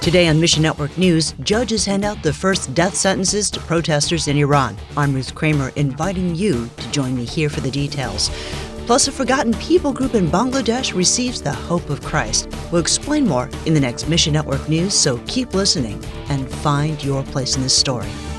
Today on Mission Network News, judges hand out the first death sentences to protesters in Iran. I'm Ruth Kramer, inviting you to join me here for the details. Plus, a forgotten people group in Bangladesh receives the hope of Christ. We'll explain more in the next Mission Network News, so keep listening and find your place in this story.